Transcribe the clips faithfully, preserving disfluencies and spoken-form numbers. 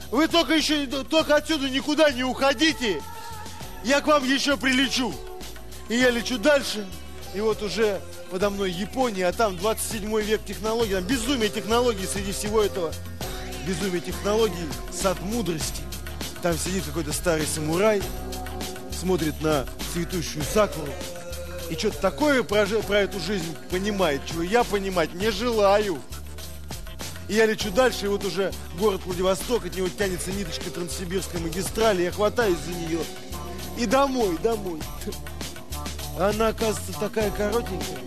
Вы только еще, только отсюда никуда не уходите. Я к вам еще прилечу. И я лечу дальше. И вот уже подо мной Япония, а там двадцать седьмой век технологий. Там безумие технологий среди всего этого. Безумие технологий, сад мудрости. Там сидит какой-то старый самурай, смотрит на цветущую сакуру. И что-то такое про, про эту жизнь понимает, чего я понимать не желаю. И я лечу дальше, и вот уже город Владивосток, от него тянется ниточка Транссибирской магистрали, я хватаюсь за нее. И домой, домой. Она, оказывается, такая коротенькая.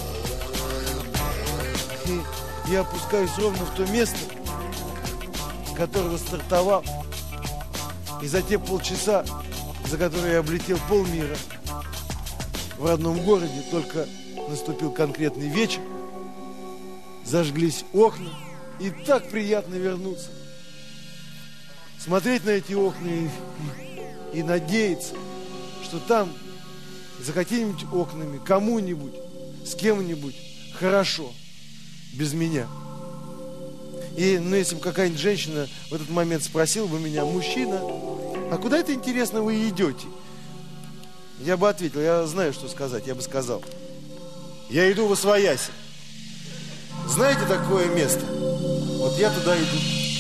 И я опускаюсь ровно в то место, с которого стартовал. И за те полчаса, за которые я облетел полмира, в родном городе только наступил конкретный вечер, зажглись окна, и так приятно вернуться. Смотреть на эти окна и, и, и надеяться, что там за какими-нибудь окнами кому-нибудь, с кем-нибудь хорошо, без меня. И, ну, если бы какая-нибудь женщина в этот момент спросила бы меня: мужчина, а куда это, интересно, вы идете? Я бы ответил, я знаю, что сказать, я бы сказал: я иду в Освояси. Знаете такое место? Вот я туда иду.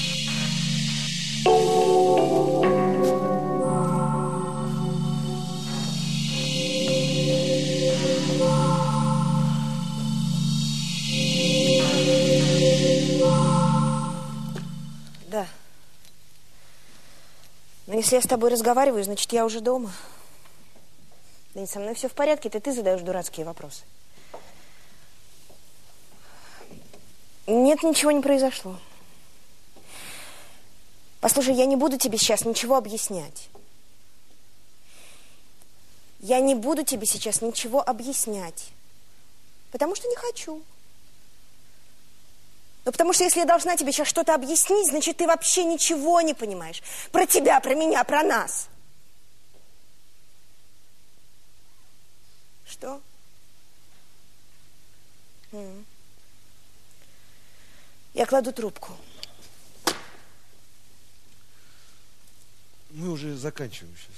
Да. Но если я с тобой разговариваю, значит, я уже дома. Да не, со мной все в порядке, это ты задаешь дурацкие вопросы. Нет, ничего не произошло. Послушай, я не буду тебе сейчас ничего объяснять. Я не буду тебе сейчас ничего объяснять. Потому что не хочу. Ну, потому что если я должна тебе сейчас что-то объяснить, значит, ты вообще ничего не понимаешь. Про тебя, про меня, про нас. Что? М-м. Я кладу трубку. Мы уже заканчиваем сейчас.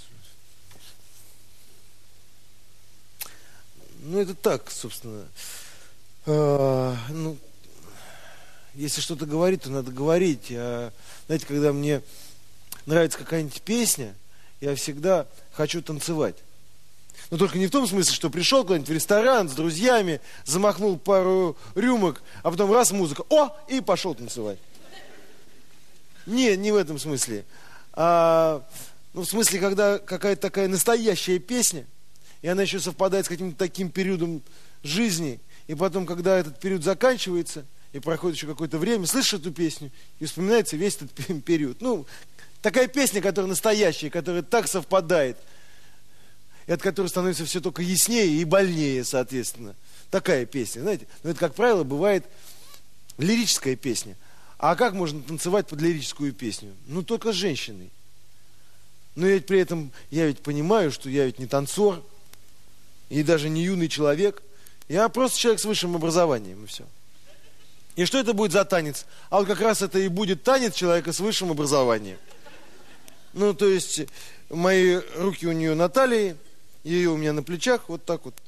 Ну, это так, собственно. А, ну, если что-то говорить, то надо говорить. А, знаете, когда мне нравится какая-нибудь песня, я всегда хочу танцевать. Но только не в том смысле, что пришел куда-нибудь в ресторан с друзьями, замахнул пару рюмок, а потом раз музыка, о, и пошел танцевать. Не, не в этом смысле. А, ну, в смысле, когда какая-то такая настоящая песня, и она еще совпадает с каким-то таким периодом жизни, и потом, когда этот период заканчивается, и проходит еще какое-то время, слышишь эту песню, и вспоминается весь этот период. Ну, такая песня, которая настоящая, которая так совпадает, и от которой становится все только яснее и больнее, соответственно. Такая песня, знаете. Но это, как правило, бывает лирическая песня. А как можно танцевать под лирическую песню? Ну, только с женщиной. Но ведь при этом я ведь понимаю, что я ведь не танцор, и даже не юный человек. Я просто человек с высшим образованием, и все. И что это будет за танец? А вот как раз это и будет танец человека с высшим образованием. Ну, то есть, мои руки у нее на талии, ее у меня на плечах, вот так вот.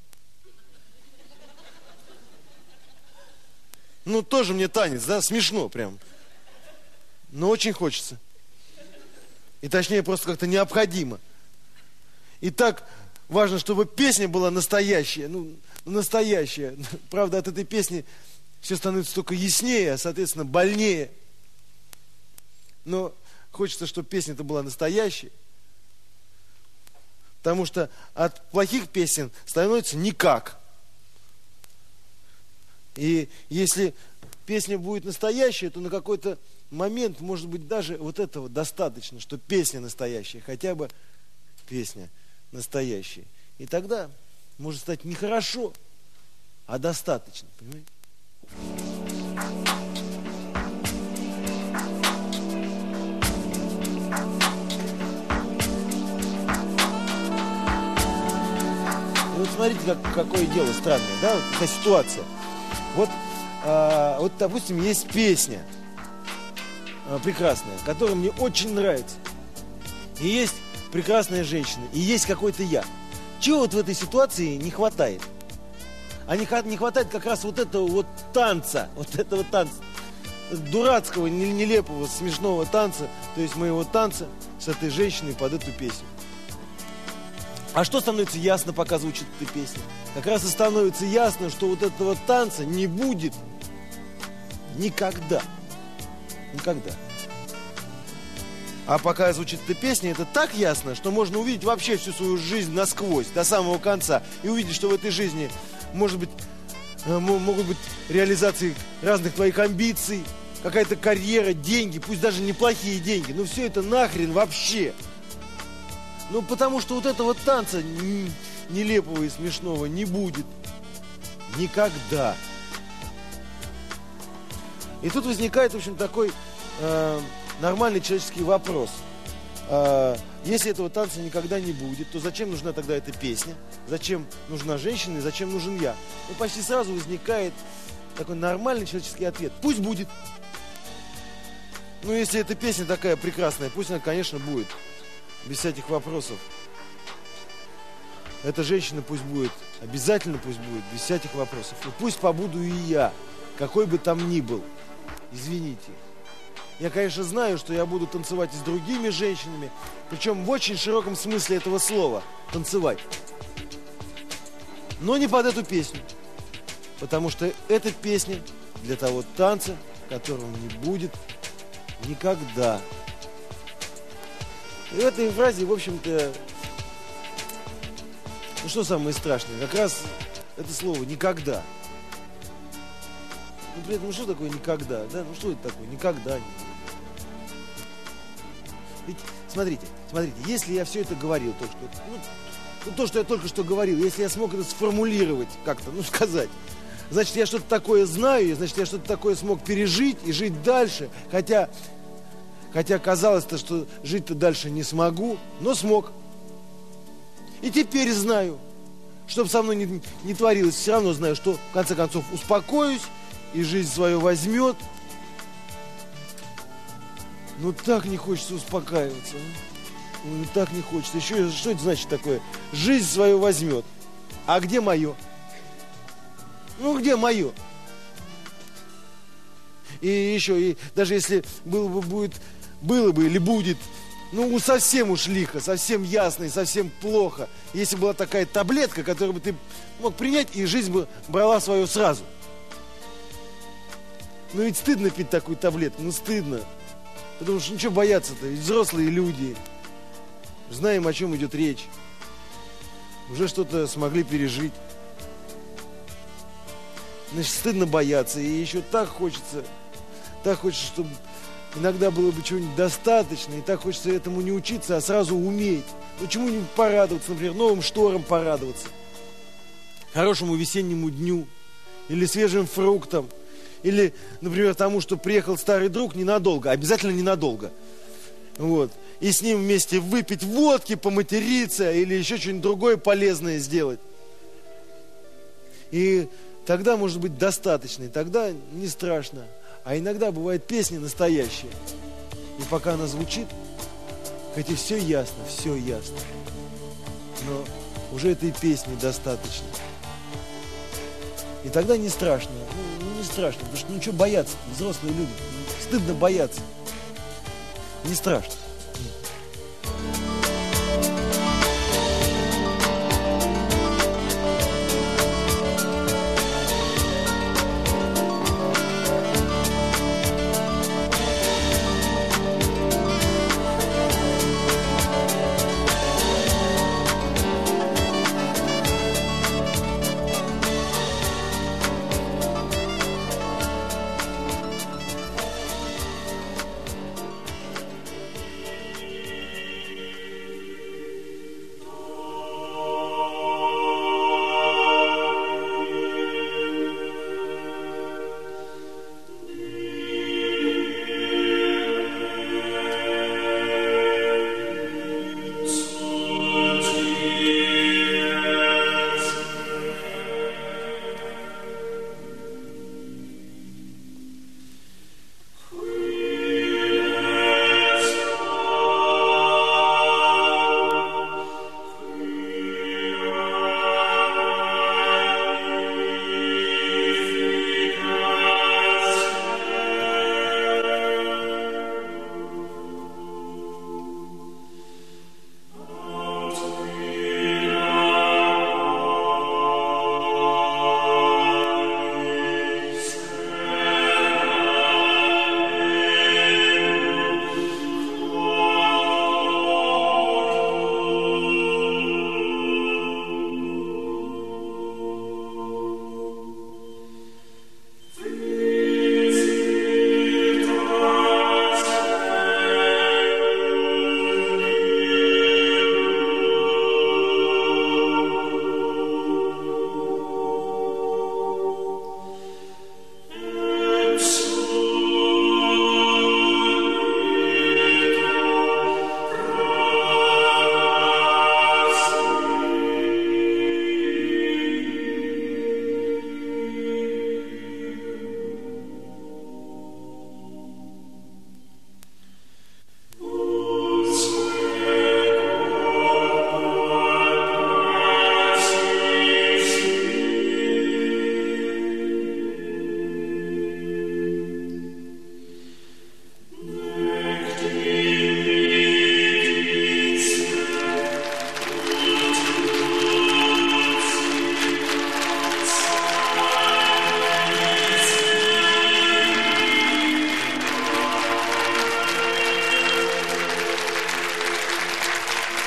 Ну, тоже мне танец, да, смешно прям. Но очень хочется. И точнее, просто как-то необходимо. И так важно, чтобы песня была настоящая, ну, настоящая. Правда, от этой песни все становится только яснее, а, соответственно, больнее. Но хочется, чтобы песня-то была настоящей. Потому что от плохих песен становится никак. И если песня будет настоящая, то на какой-то момент, может быть, даже вот этого достаточно, что песня настоящая, хотя бы песня настоящая. И тогда может стать не хорошо, а достаточно, понимаете? И вот смотрите, как, какое дело странное, да, вот такая ситуация. Вот, э, вот, допустим, есть песня. э, прекрасная, которая мне очень нравится. И есть прекрасная женщина, и есть какой-то я. Чего вот в этой ситуации не хватает? А не, не хватает как раз вот этого вот танца, вот этого танца, дурацкого, нелепого, смешного танца, то есть моего танца с этой женщиной под эту песню. А что становится ясно, пока звучит эта песня? Как раз и становится ясно, что вот этого танца не будет никогда. Никогда. А пока звучит эта песня, это так ясно, что можно увидеть вообще всю свою жизнь насквозь, до самого конца. И увидеть, что в этой жизни, может быть, могут быть реализации разных твоих амбиций, какая-то карьера, деньги, пусть даже неплохие деньги. Но все это нахрен вообще. Ну, потому что вот этого танца нелепого и смешного не будет. Никогда. И тут возникает, в общем, такой э, нормальный человеческий вопрос. Э, если этого танца никогда не будет, то зачем нужна тогда эта песня? Зачем нужна женщина и зачем нужен я? И почти сразу возникает такой нормальный человеческий ответ. Пусть будет. Ну, если эта песня такая прекрасная, пусть она, конечно, будет. Без всяких вопросов. Эта женщина пусть будет. Обязательно пусть будет. Без всяких вопросов. И пусть побуду и я. Какой бы там ни был. Извините. Я, конечно, знаю, что я буду танцевать и с другими женщинами. Причем в очень широком смысле этого слова. Танцевать. Но не под эту песню. Потому что эта песня для того танца, которого не будет никогда. И в этой фразе, в общем-то, ну что самое страшное? Как раз это слово «никогда». Ну, при этом, ну что такое «никогда»? Да? Ну что это такое? Никогда. Ведь, смотрите, смотрите, если я все это говорил только что, ну, ну, то, что я только что говорил, если я смог это сформулировать как-то, ну, сказать, значит, я что-то такое знаю, значит, я что-то такое смог пережить и жить дальше, хотя... Хотя казалось-то, что жить-то дальше не смогу, но смог. И теперь знаю, что со мной не, не творилось, все равно знаю, что в конце концов успокоюсь, и жизнь свою возьмет. Ну так не хочется успокаиваться. Ну так не хочется. Еще что это значит такое? Жизнь свою возьмет. А где мое? Ну где мое? И еще, и даже если было бы, будет, было бы или будет, ну совсем уж лихо, совсем ясно и совсем плохо, если была такая таблетка, которую бы ты мог принять, и жизнь бы брала свою сразу. Ну ведь стыдно пить такую таблетку, ну стыдно. Потому что ничего бояться-то, ведь взрослые люди, знаем, о чем идет речь, уже что-то смогли пережить. Значит, стыдно бояться, и еще так хочется, так хочется, чтобы иногда было бы чего-нибудь достаточно, и так хочется этому не учиться, а сразу уметь. Ну, чему-нибудь порадоваться, например, новым шторам порадоваться, хорошему весеннему дню, или свежим фруктам, или, например, тому, что приехал старый друг ненадолго, обязательно ненадолго, вот, и с ним вместе выпить водки, поматериться, или еще что-нибудь другое полезное сделать. И тогда может быть достаточно, и тогда не страшно. А иногда бывает песня настоящая. И пока она звучит, хоть и все ясно, все ясно, но уже этой песни достаточно. И тогда не страшно. Ну, не страшно, потому что ничего бояться, взрослые люди. Стыдно бояться. Не страшно.